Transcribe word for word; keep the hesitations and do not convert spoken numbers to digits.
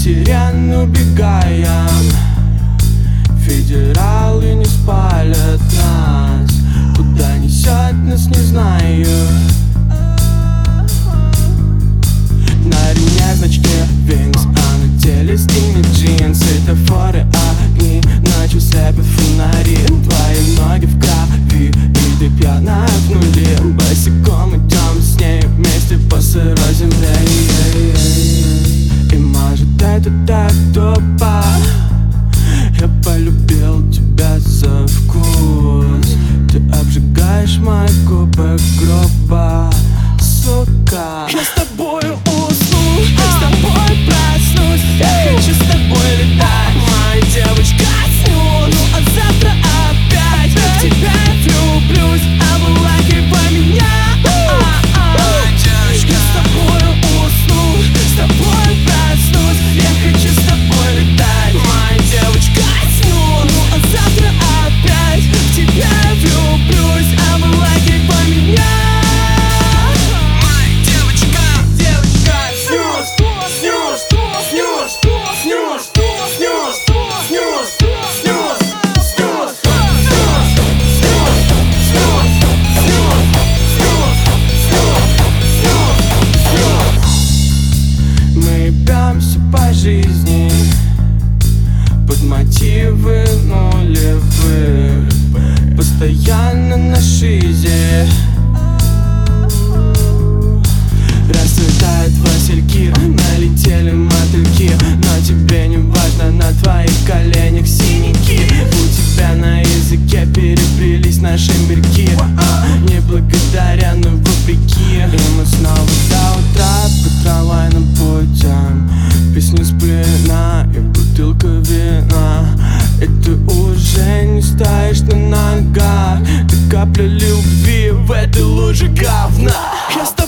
сирены убегаем. Федералы не спалят нас. Куда несет нас, не знаю. На ремне значки Винкс, а на теле скини джинс. Светофоры, огни, ночью слепят фонари. Твои ноги в крови, и ты пьяная в нуле. Босиком идем с ней вместе по сырой земле. И может это так тупо, я полюбил тебя за вкус. Ты обжигаешь мои губы грубо, сука. Я с тобою усну, с тобой проснусь. Я хочу с тобой летать, моя девочка, сню. Ну а завтра опять в тебя влюблюсь. I will like it, поменяй. Я с тобою усну, с тобой проснусь. Я хочу с тобой летать, моя девочка, сню. Ну а завтра опять в тебя влюблюсь. I will like it, поменяй. По жизни под мотивы нулевых, постоянно на шизе. Расцветают васильки, налетели мотыльки, но тебе не важно, на твоих коленях синяки. У тебя на языке переплелись наши мирки, а, не благодаря, но вопреки. И мы снова до утра по трамвайным путям. Песни сплена и бутылка вина. И ты уже не стоишь на ногах. Ты капля любви в этой луже говна. Я с тобой